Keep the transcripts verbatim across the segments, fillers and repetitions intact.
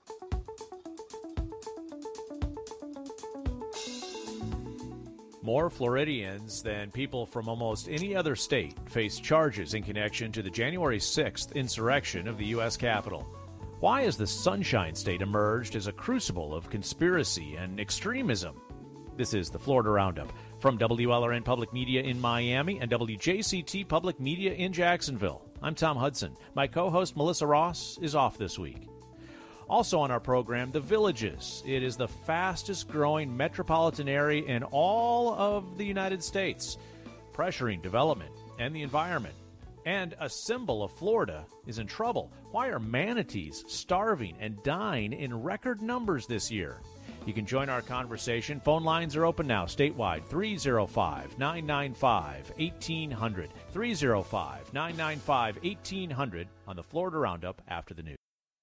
More Floridians than people from almost any other state face charges in connection to the January sixth insurrection of the U S Capitol. Why has the Sunshine State emerged as a crucible of conspiracy and extremism? This is the Florida Roundup from W L R N Public Media in Miami and W J C T Public Media in Jacksonville. I'm Tom Hudson. My co-host Melissa Ross is off this week. Also on our program, The Villages. It is the fastest-growing metropolitan area in all of the United States, pressuring development and the environment. And a symbol of Florida is in trouble. Why are manatees starving and dying in record numbers this year? You can join our conversation. Phone lines are open now statewide, three oh five, nine nine five, one eight hundred, three oh five, nine nine five, one eight hundred on the Florida Roundup after the news.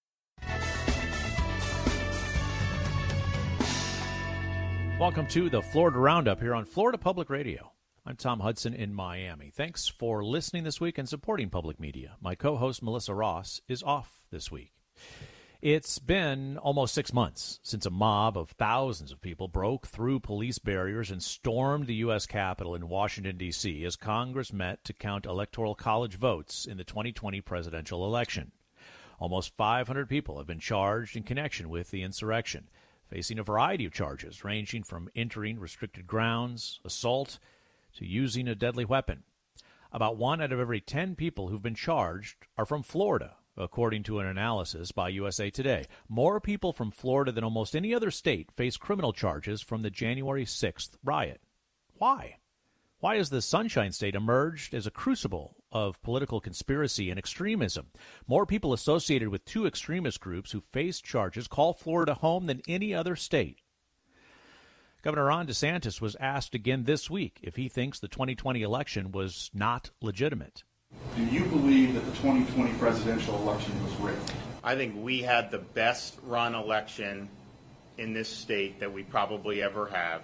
Welcome to the Florida Roundup here on Florida Public Radio. I'm Tom Hudson in Miami. Thanks for listening this week and supporting public media. My co-host Melissa Ross is off this week. It's been almost six months since a mob of thousands of people broke through police barriers and stormed the U S Capitol in Washington, D C as Congress met to count Electoral College votes in the twenty twenty presidential election. Almost five hundred people have been charged in connection with the insurrection, facing a variety of charges ranging from entering restricted grounds, assault, to using a deadly weapon. About one out of every ten people who've been charged are from Florida, according to an analysis by U S A Today. More people from Florida than almost any other state face criminal charges from the January sixth riot. Why? Why has the Sunshine State emerged as a crucible of political conspiracy and extremism? More people associated with two extremist groups who face charges call Florida home than any other state. Governor Ron DeSantis was asked again this week if he thinks the twenty twenty election was not legitimate. Do you believe that the twenty twenty presidential election was rigged? I think we had the best run election in this state that we probably ever have.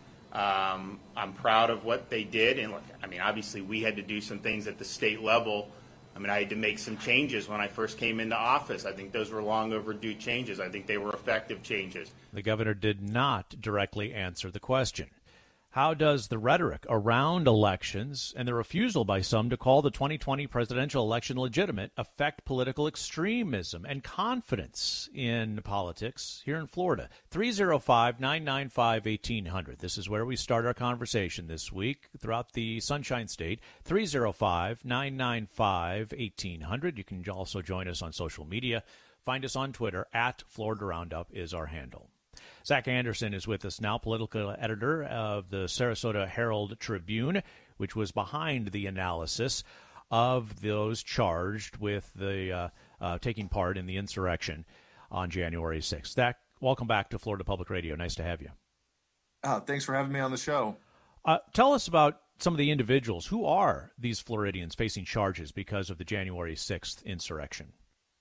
Um, I'm proud of what they did. And I mean, obviously we had to do some things at the state level. I mean, I had to make some changes when I first came into office. I think those were long overdue changes. I think they were effective changes. The governor did not directly answer the question. How does the rhetoric around elections and the refusal by some to call the twenty twenty presidential election legitimate affect political extremism and confidence in politics here in Florida? three oh five, nine nine five, one eight hundred. This is where we start our conversation this week throughout the Sunshine State. three oh five, nine nine five, one eight hundred. You can also join us on social media. Find us on Twitter. At Florida Roundup is our handle. Zach Anderson is with us now, political editor of the Sarasota Herald Tribune, which was behind the analysis of those charged with the uh, uh, taking part in the insurrection on January sixth. Zach, welcome back to Florida Public Radio. Nice to have you. Uh, thanks for having me on the show. Uh, tell us about some of the individuals. Who are these Floridians facing charges because of the January sixth insurrection?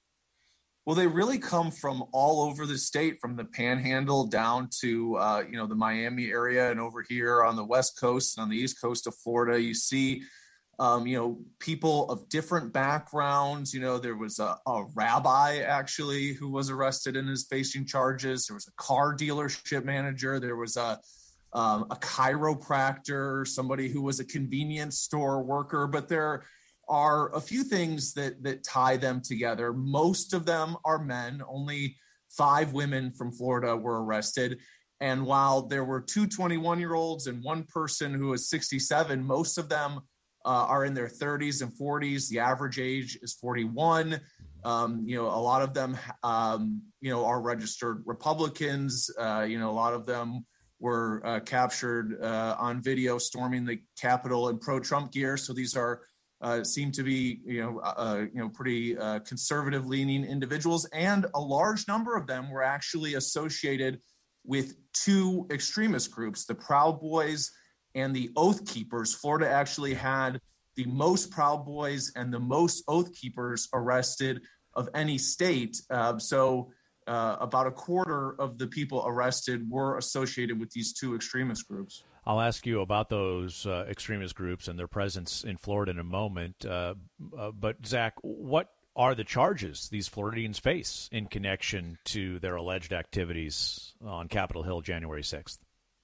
Well, they really come from all over the state, from the Panhandle down to, uh, you know, the Miami area and over here on the West Coast and on the East Coast of Florida. You see, um, you know, people of different backgrounds. You know, there was a, a rabbi, actually, who was arrested and is facing charges. There was a car dealership manager. There was a, um, a chiropractor, somebody who was a convenience store worker. But there are a few things that that tie them together. Most of them are men. Only five women from Florida were arrested. And while there were two twenty-one-year-olds and one person who was sixty-seven, most of them uh, are in their thirties and forties. The average age is forty-one. Um, you know, a lot of them, um, you know, are registered Republicans. Uh, you know, a lot of them were uh, captured uh, on video storming the Capitol in pro-Trump gear. So these are Uh, seem to be, you know, uh, you know, pretty uh, conservative-leaning individuals, and a large number of them were actually associated with two extremist groups, the Proud Boys and the Oath Keepers. Florida actually had the most Proud Boys and the most Oath Keepers arrested of any state. Uh, so uh, about a quarter of the people arrested were associated with these two extremist groups. I'll ask you about those uh, extremist groups and their presence in Florida in a moment. Uh, uh, but, Zach, what are the charges these Floridians face in connection to their alleged activities on Capitol Hill January sixth?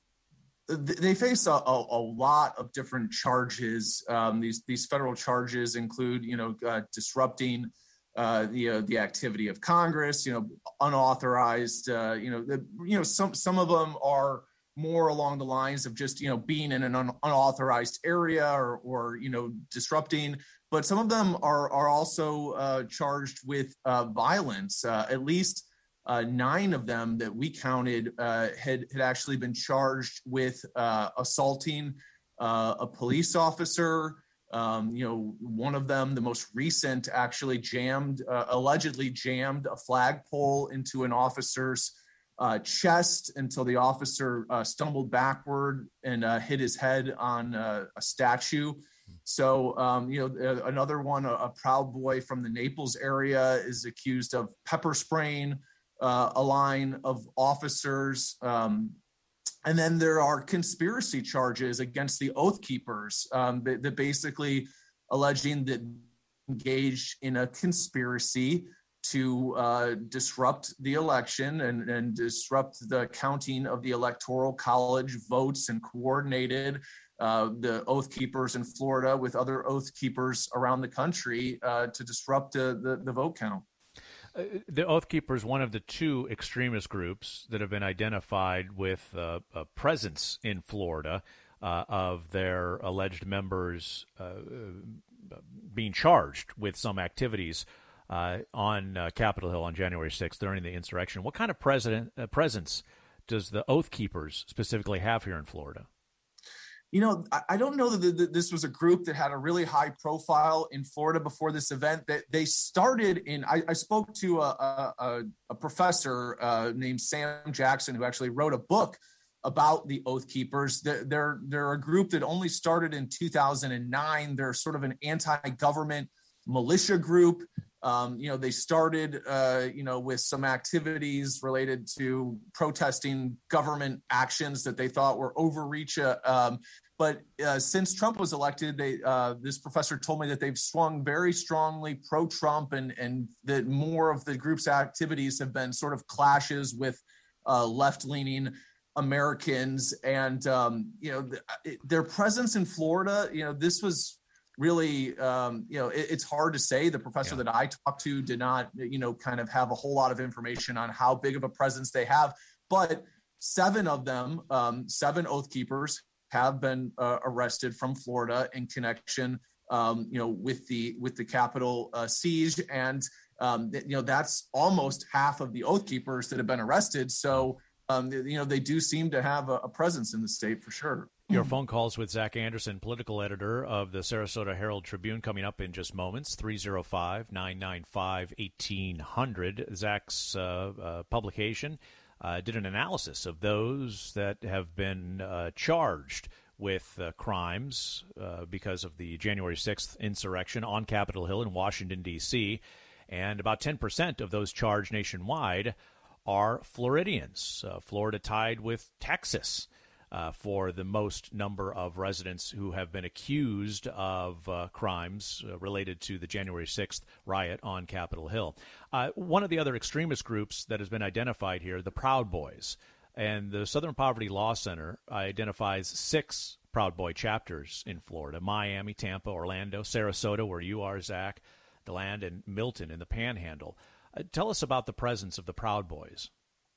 They face a, a, a lot of different charges. Um, these these federal charges include, you know, uh, disrupting uh, the uh, the activity of Congress, you know, unauthorized. Uh, you know, the, you know, some some of them are more along the lines of just, you know, being in an un- unauthorized area or or you know disrupting. But some of them are are also uh, charged with uh, violence. Uh, at least. Uh, nine of them that we counted uh, had had actually been charged with uh, assaulting uh, a police officer. Um, you know, one of them, the most recent, actually jammed, uh, allegedly jammed a flagpole into an officer's uh, chest until the officer uh, stumbled backward and uh, hit his head on uh, a statue. So, um, you know, another one, a, a Proud Boy from the Naples area, is accused of pepper spraying Uh, a line of officers. Um, and then there are conspiracy charges against the Oath Keepers um, that, that basically alleging that engaged in a conspiracy to uh, disrupt the election and, and disrupt the counting of the Electoral College votes and coordinated uh, the Oath Keepers in Florida with other Oath Keepers around the country uh, to disrupt uh, the, the vote count. Uh, the Oath Keepers, one of the two extremist groups that have been identified with uh, a presence in Florida uh, of their alleged members uh, being charged with some activities uh, on uh, Capitol Hill on January sixth during the insurrection. What kind of president, uh, presence does the Oath Keepers specifically have here in Florida? You know, I don't know that this was a group that had a really high profile in Florida before this event. That they started in. I, I spoke to a, a, a professor uh, named Sam Jackson, who actually wrote a book about the Oath Keepers. They're they're a group that only started in two thousand nine. They're sort of an anti-government militia group. Um, you know, they started, uh, you know, with some activities related to protesting government actions that they thought were overreach. Uh, um, but uh, since Trump was elected, they uh, this professor told me that they've swung very strongly pro-Trump, and and that more of the group's activities have been sort of clashes with uh, left-leaning Americans. And um, you know, th- their presence in Florida, you know, this was. Really, um, you know, it, it's hard to say. The professor yeah. that I talked to did not, you know, kind of have a whole lot of information on how big of a presence they have. But seven of them, um, seven Oath Keepers, have been uh, arrested from Florida in connection, um, you know, with the with the Capitol uh, siege, and um, you know, that's almost half of the Oath Keepers that have been arrested. So, um, you know, they do seem to have a, a presence in the state for sure. Your phone calls with Zach Anderson, political editor of the Sarasota Herald Tribune, coming up in just moments. three oh five, nine nine five, eighteen hundred. Zach's uh, uh, publication uh, did an analysis of those that have been uh, charged with uh, crimes uh, because of the January sixth insurrection on Capitol Hill in Washington, D C, and about ten percent of those charged nationwide are Floridians. Uh, Florida tied with Texas Uh, for the most number of residents who have been accused of uh, crimes uh, related to the January sixth riot on Capitol Hill. Uh, one of the other extremist groups that has been identified here, the Proud Boys, and the Southern Poverty Law Center identifies six Proud Boy chapters in Florida: Miami, Tampa, Orlando, Sarasota, where you are, Zach, DeLand, and Milton in the Panhandle. Uh, tell us about the presence of the Proud Boys.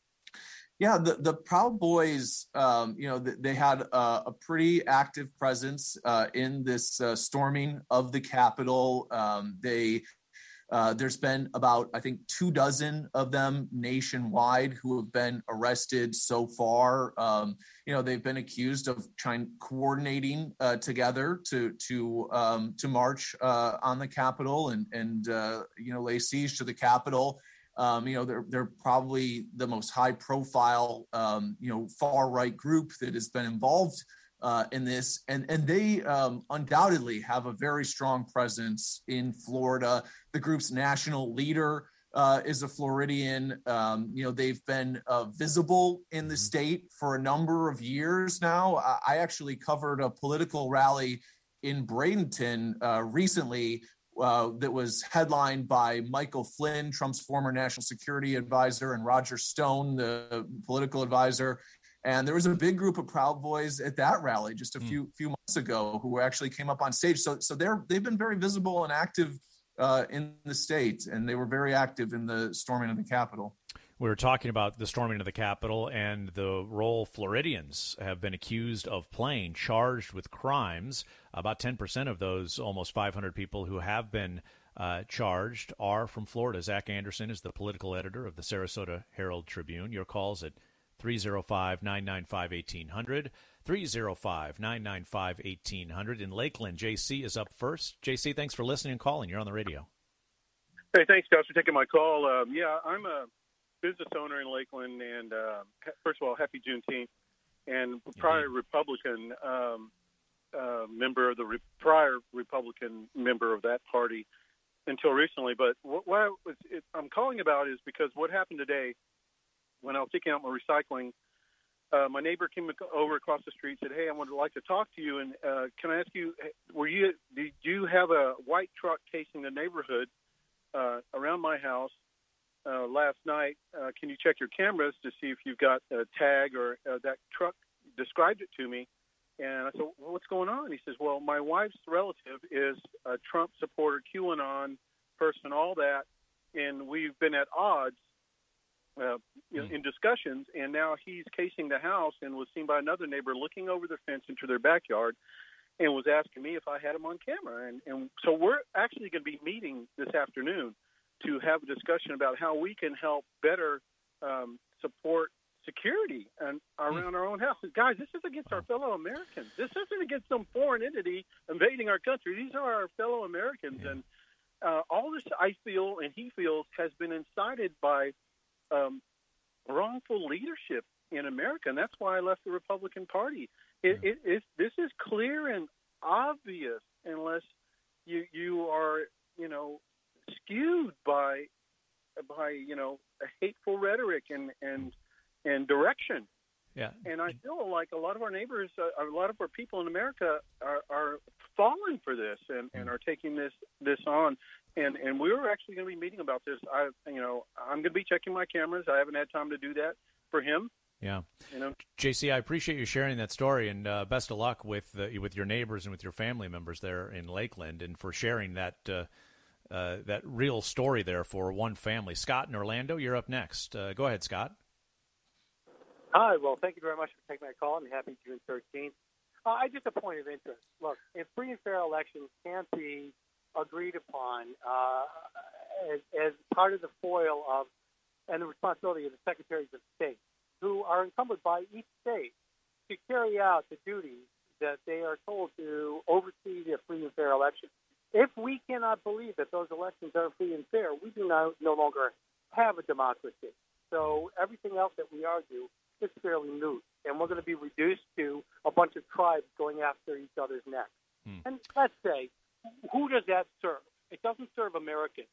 Yeah, the, the Proud Boys, um, you know, they had a, a pretty active presence uh, in this uh, storming of the Capitol. Um, they uh, there's been about, I think, two dozen of them nationwide who have been arrested so far. Um, you know, they've been accused of trying coordinating uh, together to to um, to march uh, on the Capitol and and uh, you know, lay siege to the Capitol. Um, you know, they're they're probably the most high profile, um, you know, far right group that has been involved uh, in this. And, and they um, undoubtedly have a very strong presence in Florida. The group's national leader uh, is a Floridian. Um, you know, they've been uh, visible in the state for a number of years now. I, I actually covered a political rally in Bradenton uh, recently uh, that was headlined by Michael Flynn, Trump's former national security advisor, and Roger Stone, the political advisor. And there was a big group of Proud Boys at that rally just a mm. few few months ago who actually came up on stage. So so they're they've been very visible and active uh, in the state, and they were very active in the storming of the Capitol. We were talking about the storming of the Capitol and the role Floridians have been accused of playing, charged with crimes. About ten percent of those almost five hundred people who have been uh, charged are from Florida. Zach Anderson is the political editor of the Sarasota Herald Tribune. Your calls at three oh five, nine nine five, eighteen hundred, three oh five, nine nine five, eighteen hundred. In Lakeland, J C is up first. J C, thanks for listening and calling. You're on the radio. Hey, thanks, guys, for taking my call. Um, yeah, I'm a business owner in Lakeland, and uh, first of all, happy Juneteenth. And prior mm-hmm. Republican um, uh, member of the re- prior Republican member of that party until recently. But what, what I was, it, I'm calling about is because what happened today when I was taking out my recycling, uh, my neighbor came over across the street and said, "Hey, I would like to talk to you. And uh, can I ask you, were you did you have a white truck casing the neighborhood uh, around my house uh, last night? Uh, can you check your cameras to see if you've got a tag or uh, that truck described it to me?" And I said, "Well, what's going on?" He says, "Well, my wife's relative is a Trump supporter, QAnon person, all that, and we've been at odds Uh, in, in discussions, and now he's casing the house and was seen by another neighbor looking over the fence into their backyard and was asking me if I had him on camera. And, and so we're actually going to be meeting this afternoon to have a discussion about how we can help better um, support security and around our own houses. Guys, this is against our fellow Americans. This isn't against some foreign entity invading our country. These are our fellow Americans. Yeah. And uh, all this, I feel, and he feels, has been incited by Um, wrongful leadership in America, and that's why I left the Republican Party. It, yeah. it, it, this is clear and obvious, unless you you are you know skewed by by you know a hateful rhetoric and and and direction. Yeah, and I feel like a lot of our neighbors, uh, a lot of our people in America are, are falling for this and, and are taking this this on. And and we were actually going to be meeting about this. I, you know, I'm going to be checking my cameras. I haven't had time to do that for him. Yeah. You know, J C, I appreciate you sharing that story, and uh, best of luck with uh, with your neighbors and with your family members there in Lakeland, and for sharing that uh, uh, that real story there for one family. Scott in Orlando, you're up next. Uh, go ahead, Scott. Hi. Well, thank you very much for taking my call, and happy June thirteenth. Uh, I just a point of interest. Look, if free and fair elections can't be agreed upon uh, as, as part of the foil of and the responsibility of the secretaries of state, who are encumbered by each state to carry out the duties that they are told to oversee the free and fair elections. If we cannot believe that those elections are free and fair, we do not, no longer have a democracy. So everything else that we argue is fairly moot, and we're going to be reduced to a bunch of tribes going after each other's necks. Hmm. And let's say, who does that serve? It doesn't serve Americans.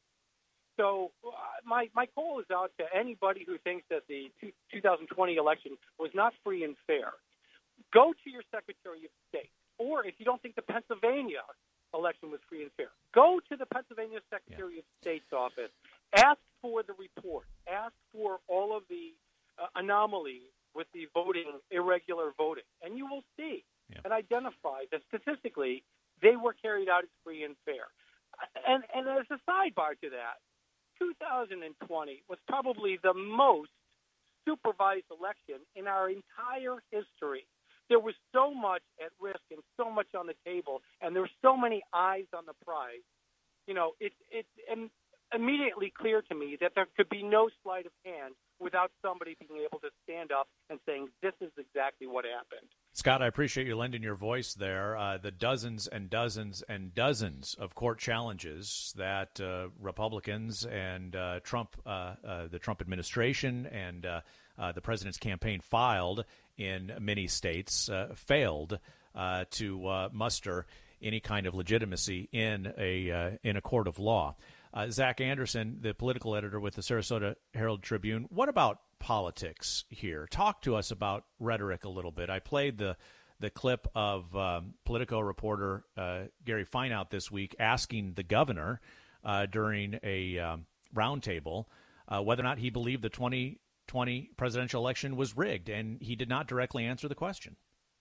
So uh, my, my call is out to anybody who thinks that the two thousand twenty election was not free and fair. Go to your Secretary of State. Or if you don't think the Pennsylvania election was free and fair, go to the Pennsylvania Secretary yeah. of State's office. Ask for the report. Ask for all of the uh, anomalies with the voting, irregular voting. And you will see yeah. and identify that statistically they were carried out as free and fair. And, and as a sidebar to that, two thousand twenty was probably the most supervised election in our entire history. There was so much at risk and so much on the table, and there were so many eyes on the prize. You know, it's it, it, immediately clear to me that there could be no sleight of hand without somebody being able to stand up and saying, this is exactly what happened. Scott, I appreciate you lending your voice there. Uh, the dozens and dozens and dozens of court challenges that uh, Republicans and uh, Trump, uh, uh, the Trump administration and uh, uh, the president's campaign filed in many states uh, failed uh, to uh, muster any kind of legitimacy in a uh, in a court of law. Uh, Zach Anderson, the political editor with the Sarasota Herald Tribune, what about politics here? Talk to us about rhetoric a little bit. I played the the clip of um, Politico reporter uh, Gary Fineout this week asking the governor uh, during a um, roundtable uh, whether or not he believed the twenty twenty presidential election was rigged, and he did not directly answer the question.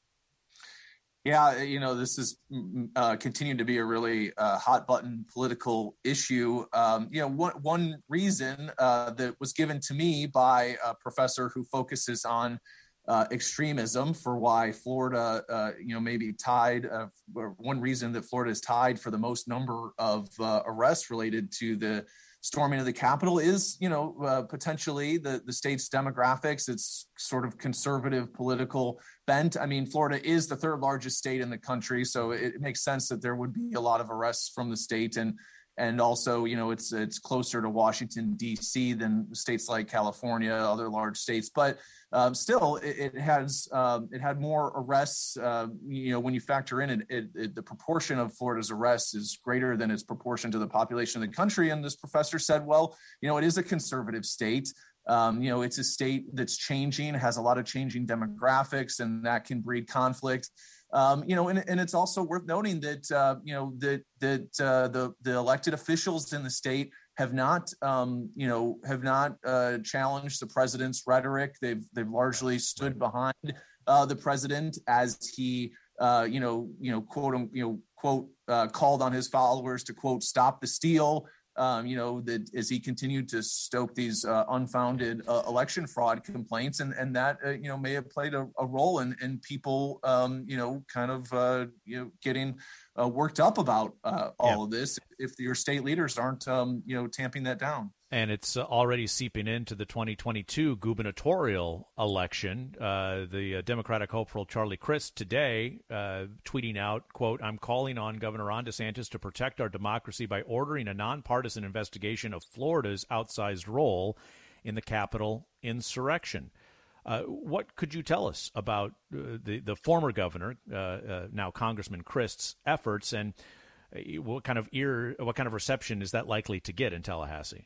Yeah, you know, this is uh, continuing to be a really uh, hot button political issue. Um, you know, one, one reason uh, that was given to me by a professor who focuses on uh, extremism for why Florida, uh, you know, maybe tied. Uh, one reason that Florida is tied for the most number of uh, arrests related to the storming of the Capitol is, you know, uh, potentially the, the state's demographics, its sort of conservative political bent. I mean, Florida is the third largest state in the country, so it, it makes sense that there would be a lot of arrests from the state. And and also, you know, it's it's closer to Washington, D C than states like California, other large states. But um, still, it, it has um, it had more arrests. Uh, you know, when you factor in it, it, it, the proportion of Florida's arrests is greater than its proportion to the population of the country. And this professor said, well, you know, it is a conservative state. Um, you know, it's a state that's changing, has a lot of changing demographics, and that can breed conflict. Um, you know, and, and it's also worth noting that, uh, you know, that that uh, the the elected officials in the state have not, um, you know, have not uh, challenged the president's rhetoric. They've they've largely stood behind uh, the president as he, uh, you know, you know, quote, you know, quote, uh, called on his followers to, quote, stop the steal. Um, you know, that as he continued to stoke these uh, unfounded uh, election fraud complaints, and and that uh, you know may have played a, a role in in people um, you know kind of uh, you know getting uh, worked up about uh, all yeah. of this if your state leaders aren't um, you know tamping that down. And it's already seeping into the twenty twenty-two gubernatorial election. Uh, the uh, Democratic hopeful Charlie Crist today uh, tweeting out, quote, "I'm calling on Governor Ron DeSantis to protect our democracy by ordering a nonpartisan investigation of Florida's outsized role in the Capitol insurrection." Uh, what could you tell us about uh, the, the former governor, uh, uh, now Congressman Crist's efforts, and uh, what kind of ear, what kind of reception is that likely to get in Tallahassee?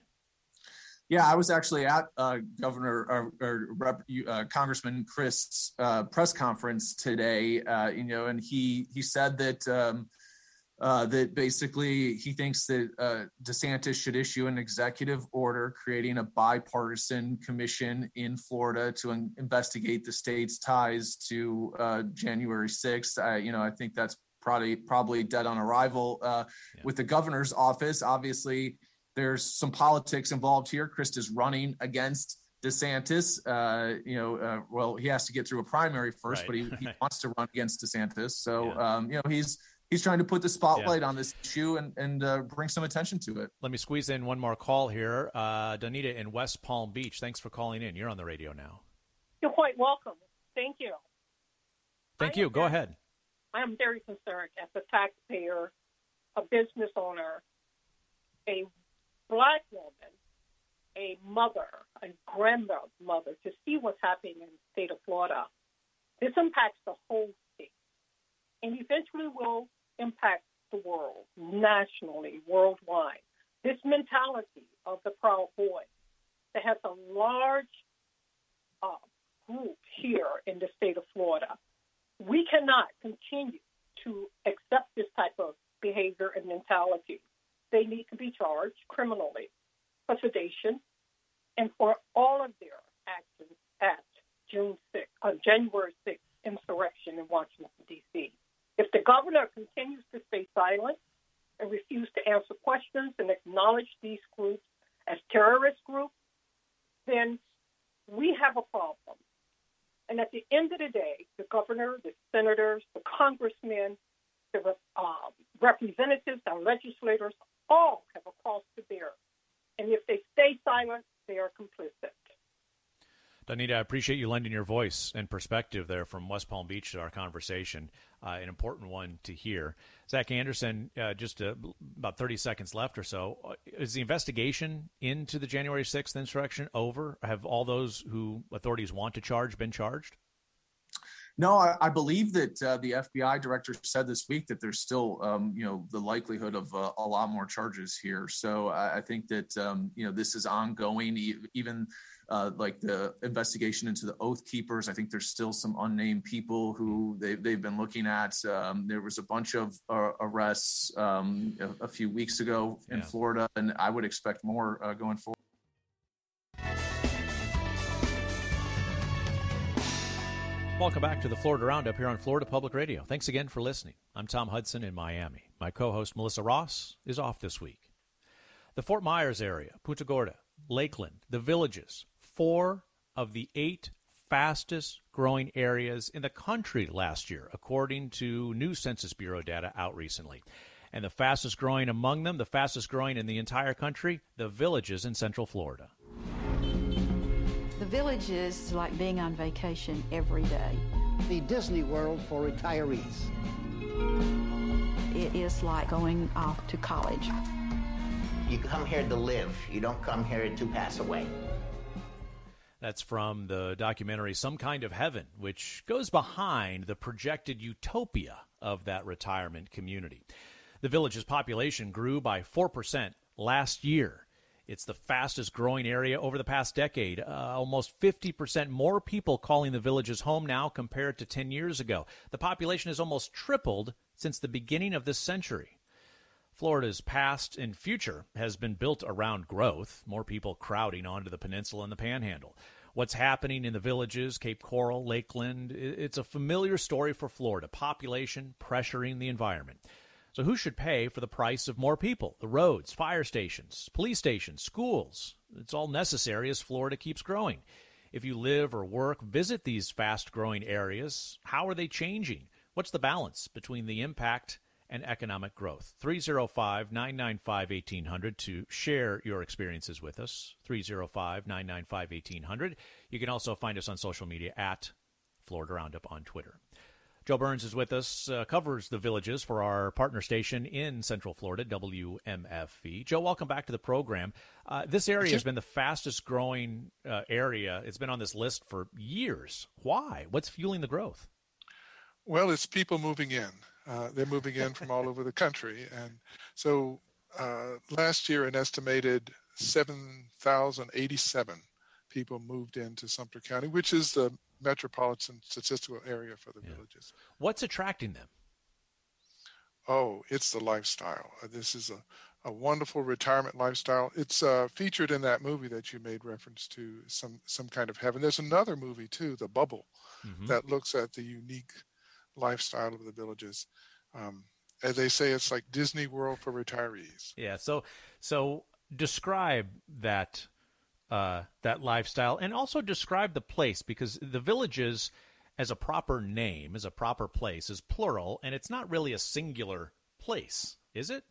Yeah, I was actually at uh, Governor or, or Rep, uh, Congressman Crist's uh, press conference today. Uh, you know, and he he said that um, uh, that basically he thinks that uh, DeSantis should issue an executive order creating a bipartisan commission in Florida to in- investigate the state's ties to uh, January sixth. Uh, you know, I think that's probably probably dead on arrival uh, yeah. with the governor's office. Obviously, there's some politics involved here. Crist is running against DeSantis. Uh, you know, uh, well, he has to get through a primary first, right. but he, he wants to run against DeSantis. So, yeah. um, you know, he's he's trying to put the spotlight yeah. on this issue and and uh, bring some attention to it. Let me squeeze in one more call here. Uh, Donita in West Palm Beach, thanks for calling in. You're on the radio now. You're quite welcome. Thank you. Thank you. Go very, ahead. I am very concerned as a taxpayer, a business owner, a Black woman, a mother, a grandmother, to see what's happening in the state of Florida. This impacts the whole state and eventually will impact the world, nationally, worldwide. This mentality of the Proud Boys that has a large uh, group here in the state of Florida. We cannot continue to accept this type of behavior and mentality. They need to be charged criminally for sedation and for all of their actions at June sixth, uh, January sixth insurrection in Washington, D C. If the governor continues to stay silent and refuse to answer questions and acknowledge these groups as terrorist groups, then we have a problem. And at the end of the day, the governor, the senators, the congressmen, the uh, representatives, and legislators all have a cross to bear. And if they stay silent, they are complicit. Donita, I appreciate you lending your voice and perspective there from West Palm Beach to our conversation, uh, an important one to hear. Zach Anderson, uh, just uh, about thirty seconds left or so. Is the investigation into the January sixth insurrection over? Have all those who authorities want to charge been charged? No, I, I believe that uh, the F B I director said this week that there's still, um, you know, the likelihood of uh, a lot more charges here. So I, I think that, um, you know, this is ongoing. Even uh, like the investigation into the Oath Keepers, I think there's still some unnamed people who they, they've been looking at. Um, there was a bunch of uh, arrests um, a, a few weeks ago in yeah. Florida, and I would expect more uh, going forward. Welcome back to the Florida Roundup here on Florida Public Radio. Thanks again for listening. I'm Tom Hudson in Miami. My co-host Melissa Ross is off this week. The Fort Myers area, Punta Gorda, Lakeland, the Villages, four of the eight fastest growing areas in the country last year, according to new Census Bureau data out recently. And the fastest growing among them, the fastest growing in the entire country, the Villages in Central Florida. The Villages is like being on vacation every day. The Disney World for retirees. It is like going off to college. You come here to live. You don't come here to pass away. That's from the documentary Some Kind of Heaven, which goes behind the projected utopia of that retirement community. The Village's population grew by four percent last year. It's the fastest growing area over the past decade. Uh, almost fifty percent more people calling the Villages home now compared to ten years ago. The population has almost tripled since the beginning of this century. Florida's past and future has been built around growth, more people crowding onto the peninsula and the Panhandle. What's happening in the Villages, Cape Coral, Lakeland, it's a familiar story for Florida. Population pressuring the environment. So who should pay for the price of more people? The roads, fire stations, police stations, schools. It's all necessary as Florida keeps growing. If you live or work, visit these fast-growing areas. How are they changing? What's the balance between the impact and economic growth? three oh five, nine nine five, one eight hundred to share your experiences with us. three oh five, nine nine five, one eight hundred. You can also find us on social media at Florida Roundup on Twitter. Joe Burns is with us, uh, covers the Villages for our partner station in Central Florida, W M F V. Joe, welcome back to the program. Uh, this area has been the fastest growing uh, area. It's been on this list for years. Why? What's fueling the growth? Well, it's people moving in. Uh, they're moving in from all over the country. And so uh, last year, an estimated seven thousand eighty-seven people moved into Sumter County, which is the metropolitan statistical area for the yeah. Villages. What's attracting them? Oh, it's the lifestyle. Uh, this is a, a wonderful retirement lifestyle. It's uh, featured in that movie that you made reference to, some some kind of heaven. There's another movie too, The Bubble, mm-hmm. that looks at the unique lifestyle of the Villages. Um, as they say, it's like Disney World for retirees. Yeah. So so describe that. Uh, that lifestyle, and also describe the place, because the Villages, as a proper name, as a proper place, is plural, and it's not really a singular place, is it?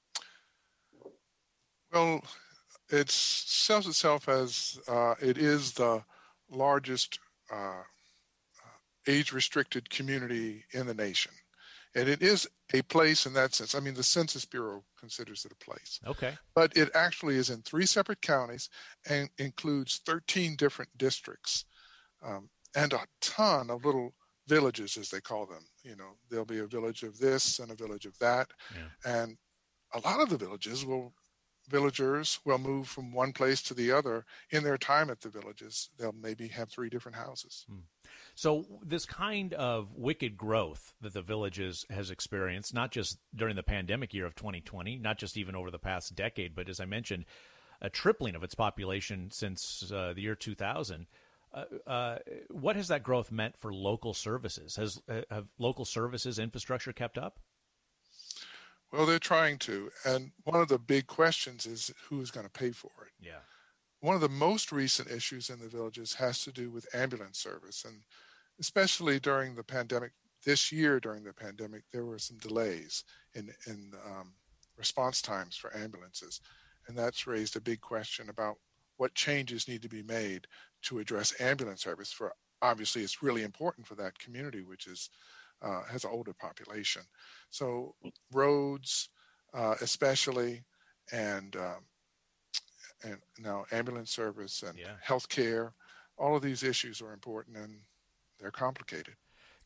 Well, it sells itself as uh, it is the largest uh, age-restricted community in the nation. And it is a place in that sense. I mean, the Census Bureau considers it a place. Okay. But it actually is in three separate counties and includes thirteen different districts um, and a ton of little villages, as they call them. You know, there'll be a village of this and a village of that. Yeah. And a lot of the villages will, villagers will move from one place to the other in their time at the Villages. They'll maybe have three different houses. Hmm. So this kind of wicked growth that the Villages has experienced, not just during the pandemic year of twenty twenty, not just even over the past decade, but as I mentioned, a tripling of its population since uh, the year two thousand. Uh, uh, what has that growth meant for local services? Has uh, have local services infrastructure kept up? Well, they're trying to. And one of the big questions is who's going to pay for it? Yeah. One of the most recent issues in the Villages has to do with ambulance service. And especially during the pandemic, this year during the pandemic, there were some delays in, in um, response times for ambulances. And that's raised a big question about what changes need to be made to address ambulance service. For obviously, it's really important for that community, which is uh, has an older population. So roads, uh, especially, and um, and now ambulance service and yeah. health care, all of these issues are important and they're complicated.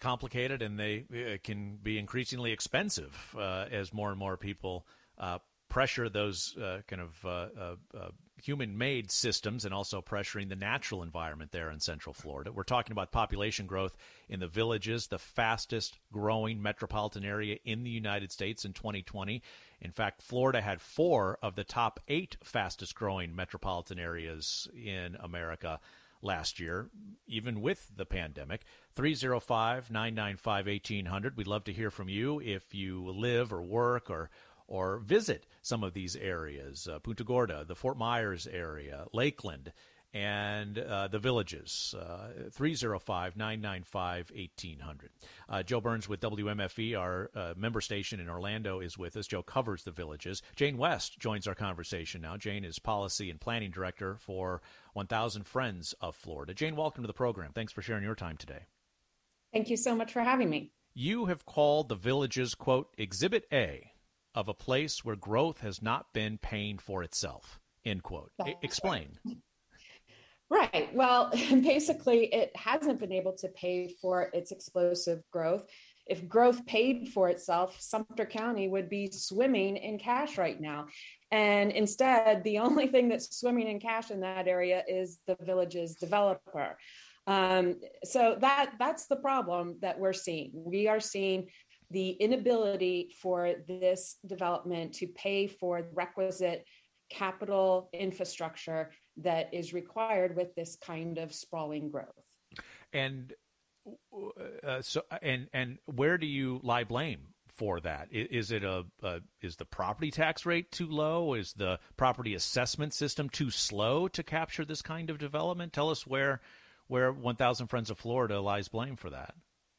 complicated, and they uh, can be increasingly expensive uh, as more and more people uh, pressure those uh, kind of uh, uh, uh, human-made systems, and also pressuring the natural environment there in Central Florida. We're talking about population growth in the Villages, the fastest growing metropolitan area in the United States in twenty twenty. In fact, Florida had four of the top eight fastest growing metropolitan areas in America last year, even with the pandemic. three oh five, nine nine five, eighteen hundred. We'd love to hear from you if you live or work or or visit some of these areas, uh, Punta Gorda, the Fort Myers area, Lakeland, and uh, the Villages. uh, three oh five, nine nine five, eighteen hundred. Uh, Joe Burns with W M F E, our uh, member station in Orlando, is with us. Joe covers the Villages. Jane West joins our conversation now. Jane is Policy and Planning Director for one thousand Friends of Florida. Jane, welcome to the program. Thanks for sharing your time today. Thank you so much for having me. You have called the Villages, quote, Exhibit A of a place where growth has not been paying for itself, end quote. I- explain. Right. Well, basically, it hasn't been able to pay for its explosive growth. If growth paid for itself, Sumter County would be swimming in cash right now. And instead, the only thing that's swimming in cash in that area is the Villages developer. Um, so that that's the problem that we're seeing. We are seeing the inability for this development to pay for the requisite capital infrastructure that is required with this kind of sprawling growth. And uh, so, and and where do you lie blame for that? Is it a, a is the property tax rate too low? Is the property assessment system too slow to capture this kind of development? Tell us where where one thousand Friends of Florida lies blame for that.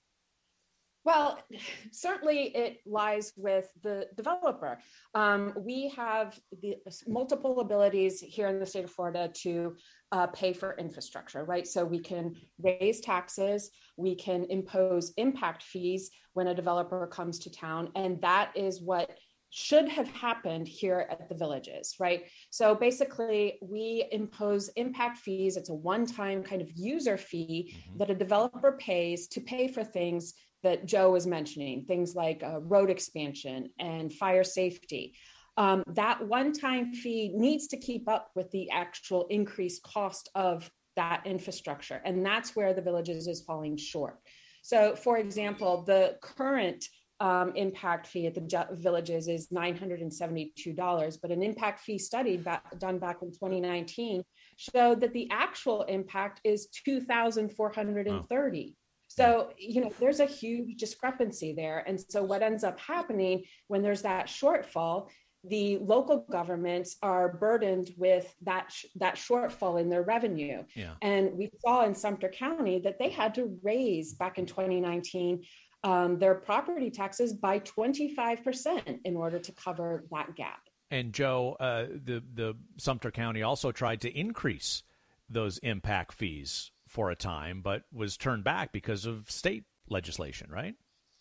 Well, certainly it lies with the developer. Um, we have the multiple abilities here in the state of Florida to uh, pay for infrastructure, right? So we can raise taxes, we can impose impact fees when a developer comes to town, and that is what should have happened here at the Villages, right? So basically, we impose impact fees. It's a one-time kind of user fee mm-hmm. that a developer pays to pay for things that Joe was mentioning, things like uh, road expansion and fire safety. Um, that one-time fee needs to keep up with the actual increased cost of that infrastructure. And that's where the Villages is falling short. So for example, the current um, impact fee at the Villages is nine hundred seventy-two dollars, but an impact fee study back, done back in twenty nineteen showed that the actual impact is two thousand four hundred thirty dollars. Oh. So, you know, there's a huge discrepancy there. And so what ends up happening when there's that shortfall, the local governments are burdened with that, sh- that shortfall in their revenue. Yeah. And we saw in Sumter County that they had to raise back in twenty nineteen um, their property taxes by twenty-five percent in order to cover that gap. And Joe, uh, the, the Sumter County also tried to increase those impact fees for a time, but was turned back because of state legislation, right?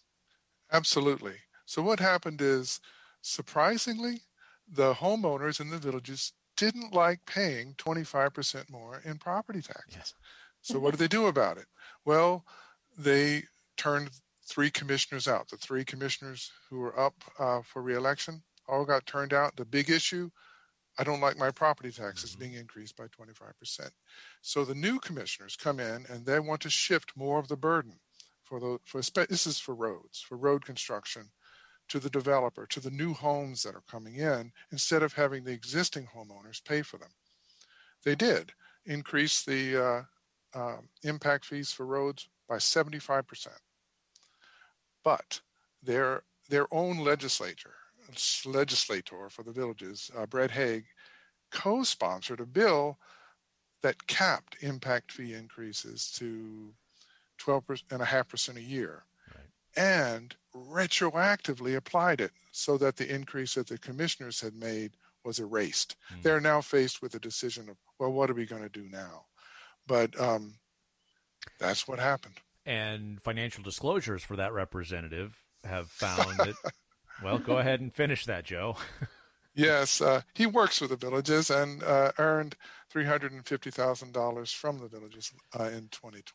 Absolutely. So what happened is, surprisingly, the homeowners in the Villages didn't like paying twenty-five percent more in property taxes. Yes. So what did they do about it? Well, they turned three commissioners out. The three commissioners who were up uh, for re-election all got turned out. The big issue, I don't like my property taxes mm-hmm. being increased by twenty-five percent. So the new commissioners come in and they want to shift more of the burden for the, for this is for roads, for road construction, to the developer, to the new homes that are coming in, instead of having the existing homeowners pay for them. They did increase the uh, uh, impact fees for roads by seventy-five percent. But their, their own legislature, legislator for the Villages, uh, Brett Haig, co-sponsored a bill that capped impact fee increases to twelve point five percent a year right. and retroactively applied it so that the increase that the commissioners had made was erased. Mm. They're now faced with a decision of, well, what are we going to do now? But um, that's what happened. And financial disclosures for that representative have found that, well, go ahead and finish that, Joe. Yes, uh, he works with the Villages and uh, earned three hundred fifty thousand dollars from the Villages uh, in twenty twenty.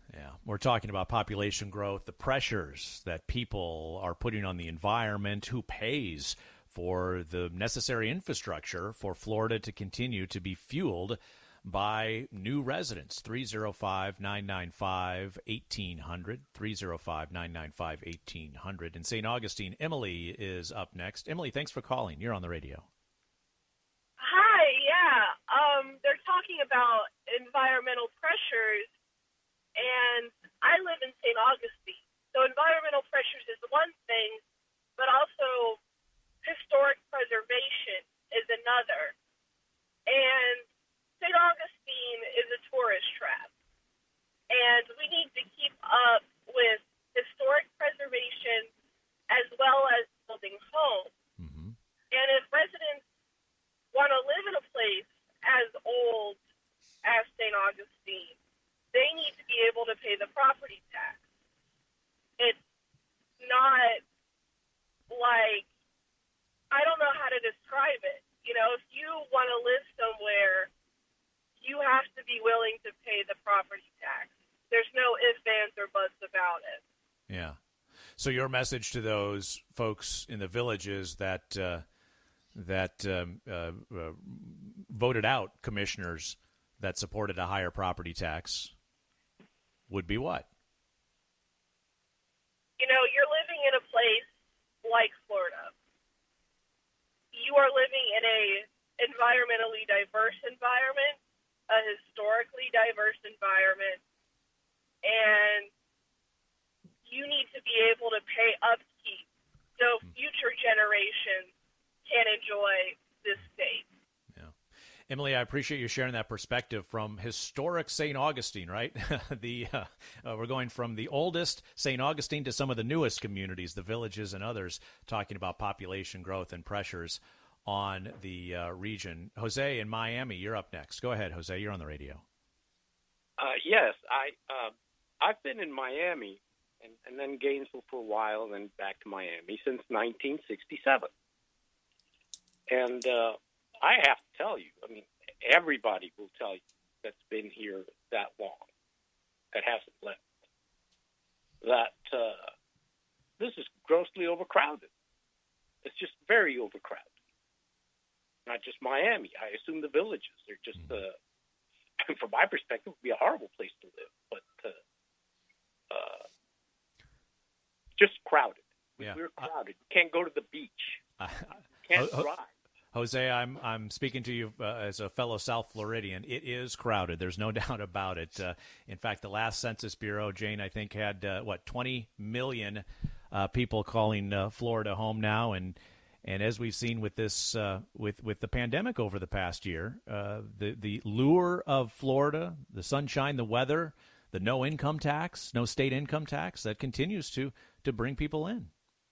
Yeah, we're talking about population growth, the pressures that people are putting on the environment, who pays for the necessary infrastructure for Florida to continue to be fueled by new residents. three oh five, nine nine five, one eight hundred, three oh five, nine nine five, one eight hundred. In Saint Augustine, Emily is up next. Emily, thanks for calling. You're on the radio. Hi, yeah. Um, they're talking about environmental pressures, and I live in Saint Augustine. So environmental pressures is one thing, but also historic preservation is another. And Saint Augustine is a tourist trap, and we need to keep up with historic preservation as well as building homes. Mm-hmm. And if residents want to live in a place as old as Saint Augustine, they need to be able to pay the property tax. It's not like, I don't know how to describe it. You know, if you want to live somewhere, you have to be willing to pay the property tax. There's no ifs, ands, or buts about it. Yeah. So your message to those folks in the villages that uh, that um, uh, uh, voted out commissioners that supported a higher property tax would be what? You know, you're living in a place like Florida. You are living in a environmentally diverse environment, a historically diverse environment, and you need to be able to pay upkeep so future generations can enjoy this state. Yeah. Emily, I appreciate you sharing that perspective from historic Saint Augustine, right? the uh, uh, we're going from the oldest Saint Augustine to some of the newest communities, the villages and others, talking about population growth and pressures on the uh, region. Jose in Miami, you're up next. Go ahead, Jose. You're on the radio. Uh, yes, I, uh, I've been in Miami and, and then Gainesville for a while and then back to Miami since nineteen sixty-seven. And uh, I have to tell you, I mean, everybody will tell you that's been here that long, that hasn't left, that uh, this is grossly overcrowded. It's just very overcrowded. Not just Miami. I assume the villages. They're just, uh, from my perspective, would be a horrible place to live, but uh, uh, just crowded. Yeah. We're crowded. You can't go to the beach. Uh, can't Ho- drive. Jose, I'm I'm speaking to you uh, as a fellow South Floridian. It is crowded. There's no doubt about it. Uh, in fact, the last Census Bureau, Jane, I think, had, uh, what, twenty million uh, people calling uh, Florida home now, and And as we've seen with this, uh, with with the pandemic over the past year, uh, the the lure of Florida, the sunshine, the weather, the no income tax, no state income tax, that continues to to bring people in.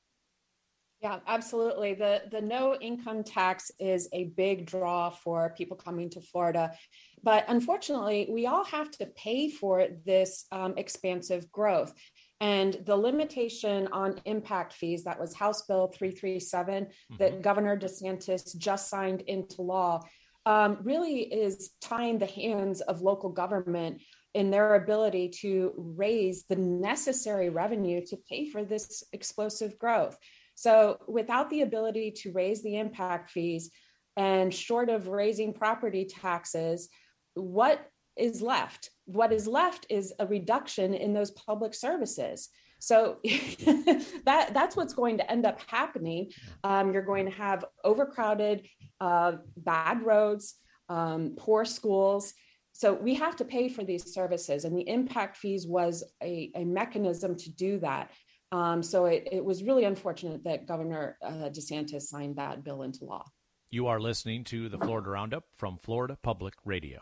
Yeah, absolutely. The the no income tax is a big draw for people coming to Florida. But unfortunately, we all have to pay for this um, expansive growth. And the limitation on impact fees, that was House Bill three thirty-seven, mm-hmm. that Governor DeSantis just signed into law, um, really is tying the hands of local government in their ability to raise the necessary revenue to pay for this explosive growth. So without the ability to raise the impact fees and short of raising property taxes, what is left? What is left is a reduction in those public services. So that that's what's going to end up happening. Um, you're going to have overcrowded, uh, bad roads, um, poor schools. So we have to pay for these services, and the impact fees was a, a mechanism to do that. Um, so it, it was really unfortunate that Governor uh, DeSantis signed that bill into law. You are listening to the Florida Roundup from Florida Public Radio.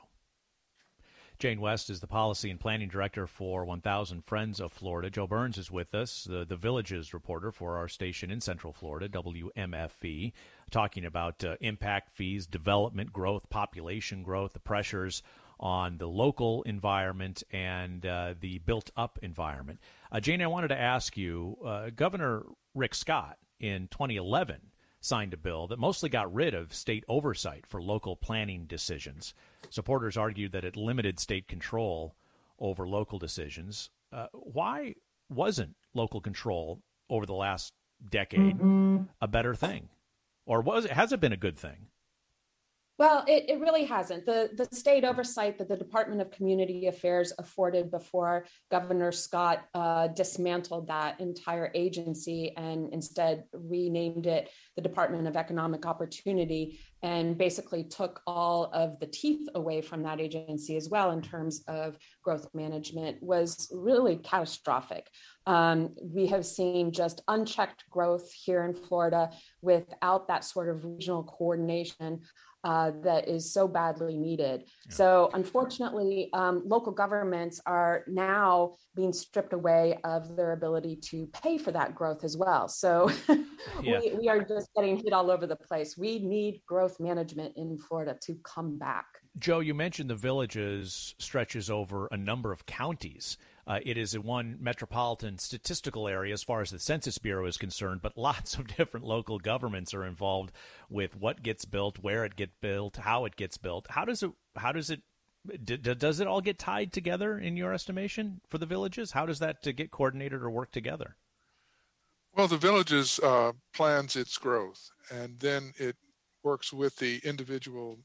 Jane West is the Policy and Planning Director for one thousand Friends of Florida. Joe Burns is with us, the, the Villages reporter for our station in Central Florida, W M F E, talking about uh, impact fees, development growth, population growth, the pressures on the local environment and uh, the built-up environment. Uh, Jane, I wanted to ask you, uh, Governor Rick Scott in twenty eleven signed a bill that mostly got rid of state oversight for local planning decisions. Supporters argued that it limited state control over local decisions. Uh, why wasn't local control over the last decade mm-hmm. a better thing? Or was it, has it been a good thing? Well, it, it really hasn't. The, the state oversight that the Department of Community Affairs afforded before Governor Scott uh, dismantled that entire agency and instead renamed it the Department of Economic Opportunity and basically took all of the teeth away from that agency as well in terms of growth management was really catastrophic. Um, we have seen just unchecked growth here in Florida without that sort of regional coordination Uh, that is so badly needed. Yeah. So unfortunately, um, local governments are now being stripped away of their ability to pay for that growth as well. So yeah. we, we are just getting hit all over the place. We need growth management in Florida to come back. Joe, you mentioned the Villages stretches over a number of counties. Uh, it is in one metropolitan statistical area as far as the Census Bureau is concerned, but lots of different local governments are involved with what gets built, where it gets built, how it gets built. How does it, how does it, d- does it all get tied together in your estimation for the Villages? How does that uh, get coordinated or work together? Well, the Villages uh, plans its growth, and then it works with the individual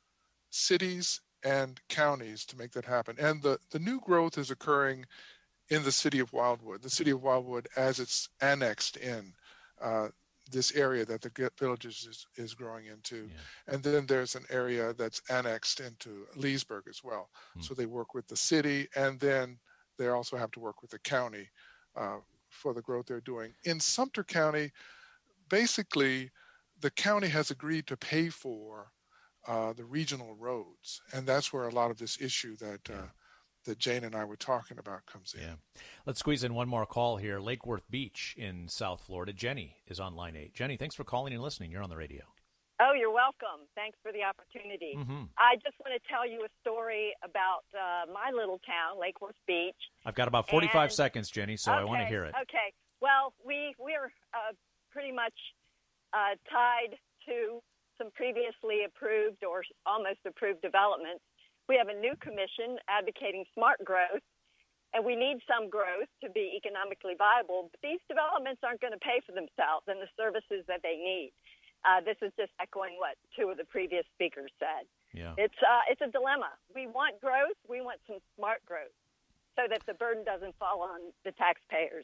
cities and counties to make that happen. And the, the new growth is occurring in the city of Wildwood. The city of Wildwood, as it's annexed in uh, this area that the Villages is, is growing into. Yeah. And then there's an area that's annexed into Leesburg as well. Hmm. So they work with the city, and then they also have to work with the county uh, for the growth they're doing. In Sumter County, basically, the county has agreed to pay for Uh, the regional roads, and that's where a lot of this issue that uh, that Jane and I were talking about comes in. Yeah. Let's squeeze in one more call here. Lake Worth Beach in South Florida. Jenny is on line eight. Jenny, thanks for calling and listening. You're on the radio. Oh, you're welcome. Thanks for the opportunity. Mm-hmm. I just want to tell you a story about uh, my little town, Lake Worth Beach. I've got about forty-five and, seconds, Jenny, so okay, I want to hear it. Okay. Well, we we're uh, pretty much uh, tied to some previously approved or almost approved developments. We have a new commission advocating smart growth, and we need some growth to be economically viable, but these developments aren't going to pay for themselves and the services that they need. Uh, this is just echoing what two of the previous speakers said. Yeah. It's, uh, it's a dilemma. We want growth. We want some smart growth so that the burden doesn't fall on the taxpayers.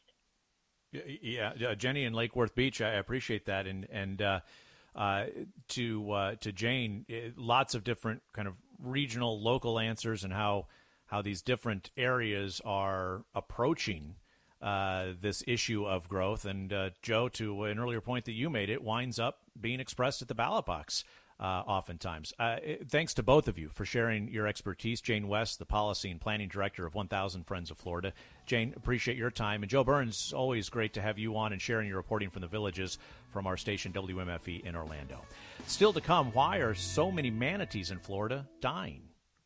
Yeah, yeah. Jenny in Lake Worth Beach, I appreciate that. And, and, uh, Uh, to uh, to Jane, it, lots of different kind of regional, local answers and how how these different areas are approaching uh, this issue of growth. And uh, Joe, to an earlier point that you made, it winds up being expressed at the ballot box uh, oftentimes. Uh, it, thanks to both of you for sharing your expertise. Jane West, the Policy and Planning Director of one thousand Friends of Florida. Jane, appreciate your time. And Joe Burns, always great to have you on and sharing your reporting from the Villages from our station W M F E in Orlando. Still to come, why are so many manatees in Florida dying?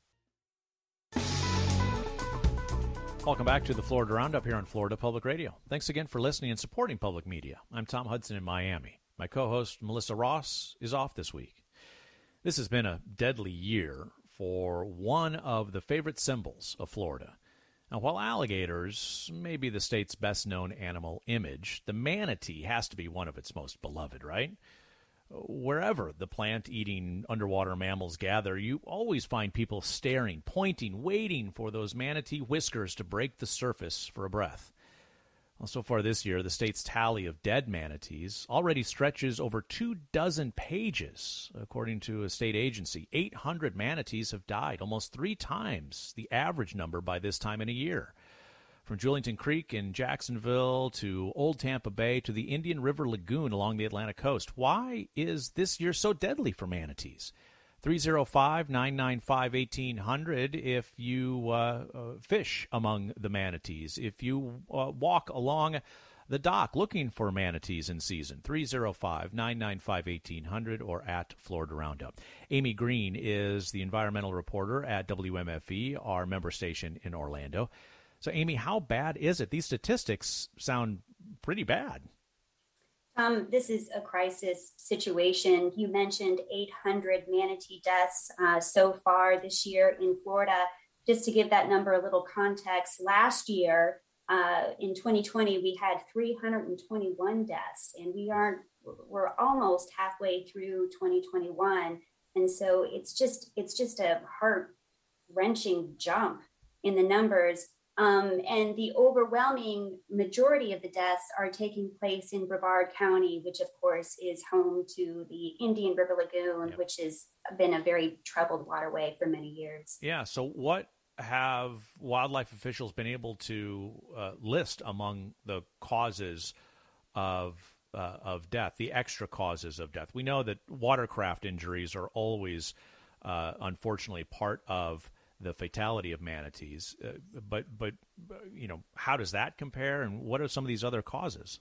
Welcome back to the Florida Roundup here on Florida Public Radio. Thanks again for listening and supporting public media. I'm Tom Hudson in Miami. My co-host, Melissa Ross, is off this week. This has been a deadly year for one of the favorite symbols of Florida. Now, while alligators may be the state's best-known animal image, the manatee has to be one of its most beloved, right? Wherever the plant-eating underwater mammals gather, you always find people staring, pointing, waiting for those manatee whiskers to break the surface for a breath. Well, so far this year, the state's tally of dead manatees already stretches over two dozen pages. According to a state agency, eight hundred manatees have died, almost three times the average number by this time in a year. From Julington Creek in Jacksonville to Old Tampa Bay to the Indian River Lagoon along the Atlantic coast. Why is this year so deadly for manatees? three oh five, nine nine five, eighteen hundred if you uh, uh, fish among the manatees, if you uh, walk along the dock looking for manatees in season. three oh five, nine nine five, eighteen hundred or at Florida Roundup. Amy Green is the environmental reporter at W M F E, our member station in Orlando. So, Amy, how bad is it? These statistics sound pretty bad. Um, this is a crisis situation. You mentioned eight hundred manatee deaths uh, so far this year in Florida. just to give that number a little context, last year, uh, in twenty twenty, we had three hundred twenty-one deaths, and we aren't, we're almost halfway through twenty twenty-one. And so it's just, it's just a heart-wrenching jump in the numbers. Um, and the overwhelming majority of the deaths are taking place in Brevard County, which of course is home to the Indian River Lagoon, yep. which has been a very troubled waterway for many years. Yeah. So what have wildlife officials been able to uh, list among the causes of uh, of death, the extra causes of death? We know that watercraft injuries are always, uh, unfortunately, part of the fatality of manatees, uh, but but you know, how does that compare, and what are some of these other causes?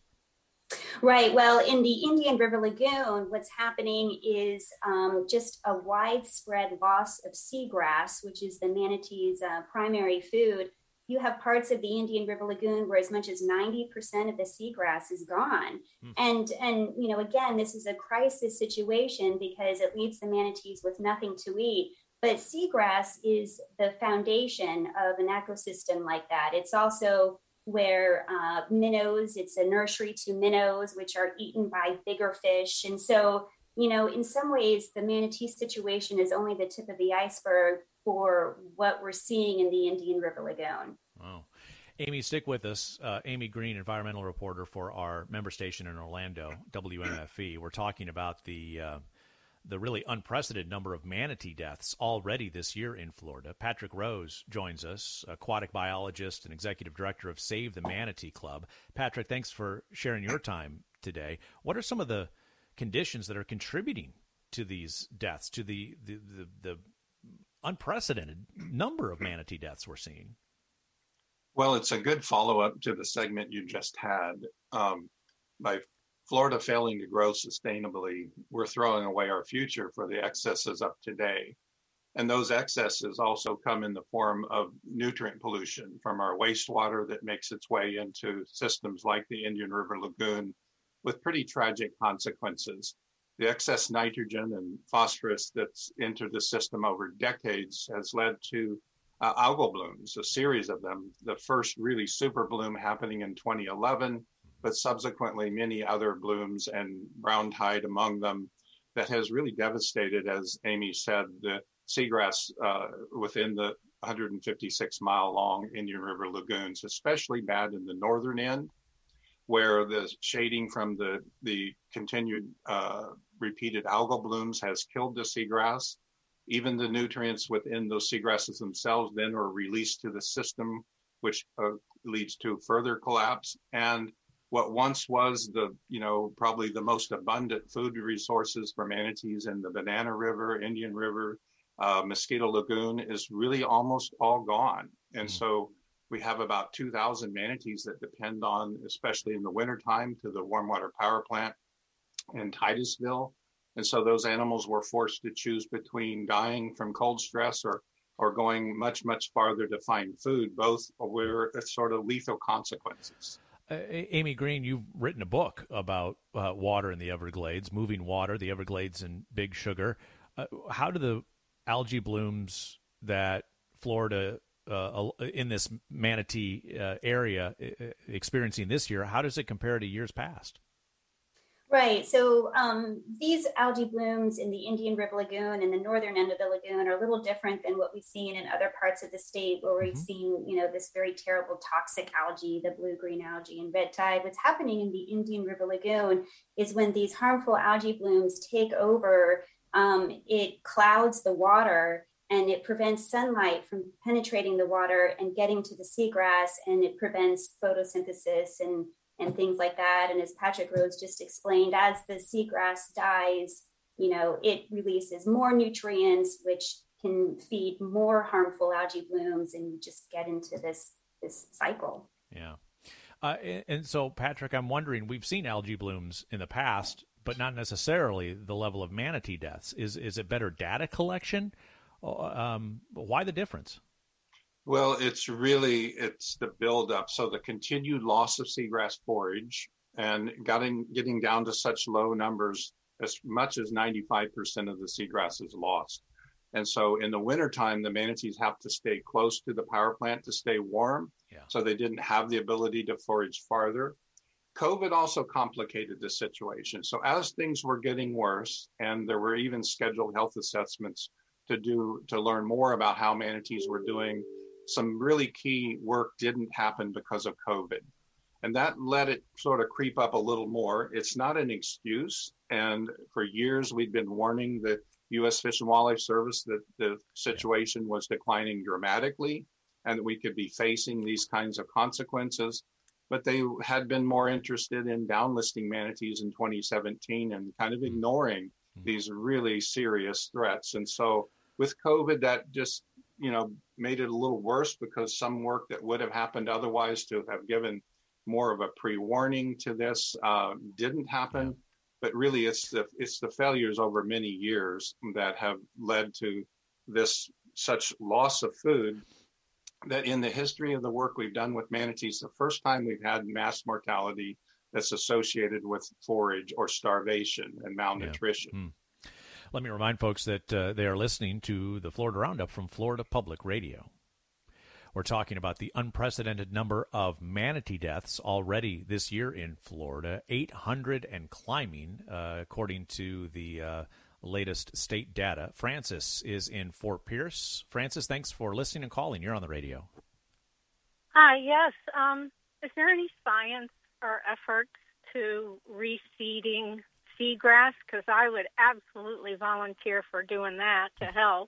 Right. Well, in the Indian River Lagoon, what's happening is um, just a widespread loss of seagrass, which is the manatee's uh, primary food. You have parts of the Indian River Lagoon where as much as ninety percent of the seagrass is gone. Hmm. And, and, you know, again, this is a crisis situation because it leaves the manatees with nothing to eat. But seagrass is the foundation of an ecosystem like that. It's also where uh, minnows, it's a nursery to minnows, which are eaten by bigger fish. And so, you know, in some ways, the manatee situation is only the tip of the iceberg for what we're seeing in the Indian River Lagoon. Wow. Amy, stick with us. Uh, Amy Green, environmental reporter for our member station in Orlando, W M F E. We're talking about the uh, the really unprecedented number of manatee deaths already this year in Florida. Patrick Rose joins us, aquatic biologist and executive director of Save the Manatee Club. Patrick, thanks for sharing your time today. What are some of the conditions that are contributing to these deaths, to the the, the, the unprecedented number of manatee deaths we're seeing? Well, it's a good follow-up to the segment you just had. Um, by Florida failing to grow sustainably, we're throwing away our future for the excesses of today. And those excesses also come in the form of nutrient pollution from our wastewater that makes its way into systems like the Indian River Lagoon with pretty tragic consequences. The excess nitrogen and phosphorus that's entered the system over decades has led to uh, algal blooms, a series of them. The first really super bloom happening in twenty eleven, but subsequently many other blooms and brown tide among them that has really devastated, as Amy said, the seagrass uh, within the one hundred fifty-six mile long Indian River Lagoons, especially bad in the northern end, where the shading from the, the continued uh, repeated algal blooms has killed the seagrass. Even the nutrients within those seagrasses themselves then are released to the system, which uh, leads to further collapse. And what once was the, you know, probably the most abundant food resources for manatees in the Banana River, Indian River, uh, Mosquito Lagoon is really almost all gone. And mm-hmm. so we have about two thousand manatees that depend on, especially in the wintertime, to the warm water power plant in Titusville. And so those animals were forced to choose between dying from cold stress or or going much, much farther to find food. Both were sort of lethal consequences. Uh, Amy Green, you've written a book about uh, water in the Everglades, moving water, the Everglades and Big Sugar. Uh, how do the algae blooms that Florida, uh, in this manatee uh, area, uh, experiencing this year, how does it compare to years past? Right. So um, these algae blooms in the Indian River Lagoon and the northern end of the lagoon are a little different than what we've seen in other parts of the state where we've mm-hmm. seen, you know, this very terrible toxic algae, the blue-green algae and red tide. What's happening in the Indian River Lagoon is when these harmful algae blooms take over, um, it clouds the water and it prevents sunlight from penetrating the water and getting to the seagrass, and it prevents photosynthesis and and things like that. And as Patrick Rose just explained, as the seagrass dies, you know, it releases more nutrients, which can feed more harmful algae blooms, and you just get into this this cycle. Yeah. Uh, and, and so, Patrick, I'm wondering, we've seen algae blooms in the past, but not necessarily the level of manatee deaths. Is is it better data collection? Um, why the difference? Well, it's really, it's the buildup. So the continued loss of seagrass forage and getting, getting down to such low numbers, as much as ninety-five percent of the seagrass is lost. And so in the wintertime, the manatees have to stay close to the power plant to stay warm. Yeah. So they didn't have the ability to forage farther. COVID also complicated the situation. So as things were getting worse, and there were even scheduled health assessments to do to learn more about how manatees were doing, some really key work didn't happen because of COVID. And that let it sort of creep up a little more. It's not an excuse. And for years, we've been warning the U S Fish and Wildlife Service that the situation was declining dramatically and that we could be facing these kinds of consequences. But they had been more interested in downlisting manatees in twenty seventeen and kind of ignoring mm-hmm. these really serious threats. And so with COVID, that just, you know, made it a little worse because some work that would have happened otherwise to have given more of a pre-warning to this uh, didn't happen. Yeah. But really, it's the it's the failures over many years that have led to this such loss of food that in the history of the work we've done with manatees, the first time we've had mass mortality that's associated with forage or starvation and malnutrition. Yeah. Mm. Let me remind folks that uh, they are listening to the Florida Roundup from Florida Public Radio. We're talking about the unprecedented number of manatee deaths already this year in Florida, eight hundred and climbing, uh, according to the uh, latest state data. Francis is in Fort Pierce. Francis, thanks for listening and calling. You're on the radio. Hi, yes. Um, is there any science or efforts to reseeding seagrass? Because I would absolutely volunteer for doing that to help.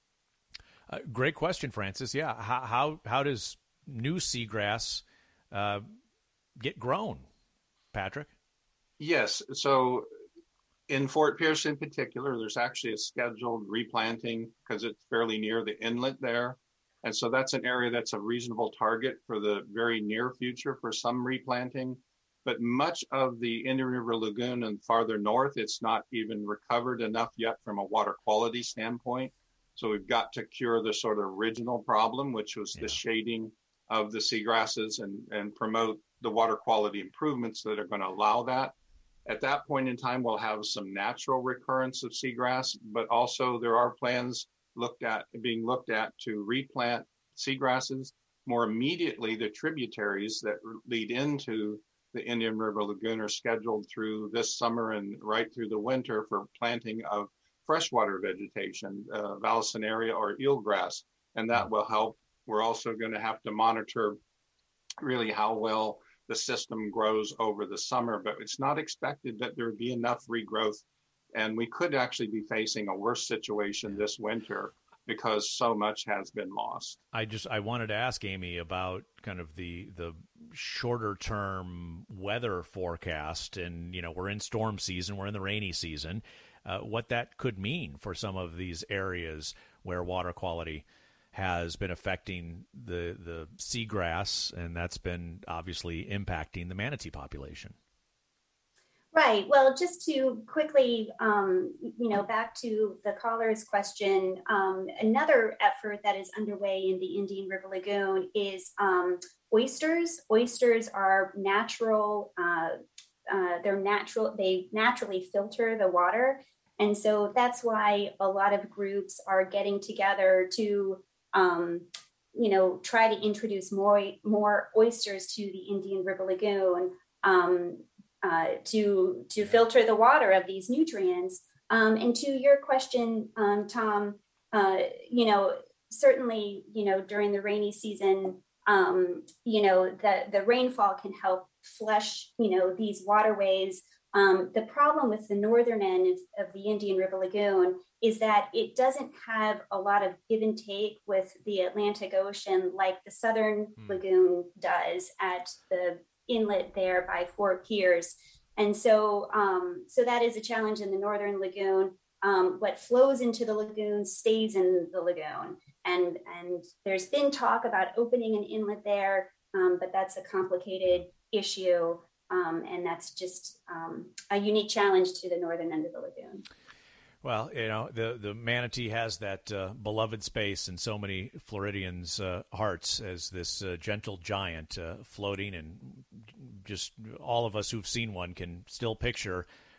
Uh, great question, Francis. Yeah, how how, how does new seagrass uh, get grown, Patrick? Yes, so in Fort Pierce in particular, there's actually a scheduled replanting because it's fairly near the inlet there. And so that's an area that's a reasonable target for the very near future for some replanting. But much of the Indian River Lagoon and farther north, it's not even recovered enough yet from a water quality standpoint. So we've got to cure the sort of original problem, which was yeah. the shading of the seagrasses and, and promote the water quality improvements that are going to allow that. At that point in time, we'll have some natural recurrence of seagrass, but also there are plans looked at being looked at to replant seagrasses more immediately. The tributaries that lead into the Indian River Lagoon are scheduled through this summer and right through the winter for planting of freshwater vegetation, uh, Vallisneria or eelgrass, and that will help. We're also going to have to monitor really how well the system grows over the summer, but it's not expected that there would be enough regrowth, and we could actually be facing a worse situation this winter because so much has been lost. I just I wanted to ask Amy about kind of the the shorter term weather forecast, and you know we're in storm season, we're in the rainy season. Uh, what that could mean for some of these areas where water quality has been affecting the the seagrass, and that's been obviously impacting the manatee population. Right. Well, just to quickly, um, you know, back to the caller's question, um, another effort that is underway in the Indian River Lagoon is um, oysters. Oysters are natural. Uh, uh, they're natural. They naturally filter the water. And so that's why a lot of groups are getting together to, um, you know, try to introduce more more oysters to the Indian River Lagoon um, uh, to to filter the water of these nutrients. Um, and to your question, um, Tom, uh, you know, certainly, you know, during the rainy season, um, you know, the the rainfall can help flush, you know, these waterways. Um, the problem with the northern end of, of the Indian River Lagoon is that it doesn't have a lot of give and take with the Atlantic Ocean like the southern mm. lagoon does at the inlet there by Fort Pierce. And so, um, so that is a challenge in the northern lagoon. Um, what flows into the lagoon stays in the lagoon. And, and there's been talk about opening an inlet there, um, but that's a complicated issue. Um, and that's just um, a unique challenge to the northern end of the lagoon. Well, you know, the, the manatee has that uh, beloved space in so many Floridians' uh, hearts as this uh, gentle giant uh, floating, and just all of us who've seen one can still picture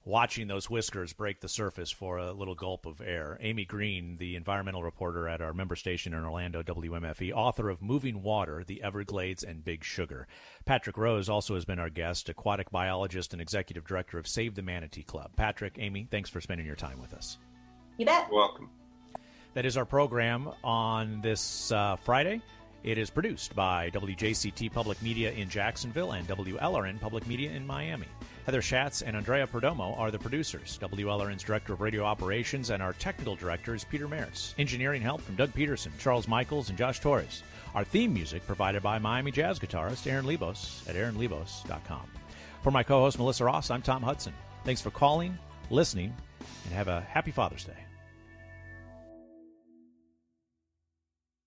watching those whiskers break the surface for a little gulp of air. Amy Green, the environmental reporter at our member station in Orlando, W M F E, author of Moving Water, The Everglades, and Big Sugar. Patrick Rose also has been our guest, aquatic biologist and executive director of Save the Manatee Club. Patrick, Amy, thanks for spending your time with us. You bet. You're welcome. That is our program on this uh, Friday. It is produced by W J C T Public Media in Jacksonville and W L R N Public Media in Miami. Heather Schatz and Andrea Perdomo are the producers. W L R N's Director of Radio Operations and our Technical Director is Peter Maris. Engineering help from Doug Peterson, Charles Michaels, and Josh Torres. Our theme music provided by Miami jazz guitarist Aaron Lebos at aaron lebos dot com. For my co-host Melissa Ross, I'm Tom Hudson. Thanks for calling, listening, and have a happy Father's Day.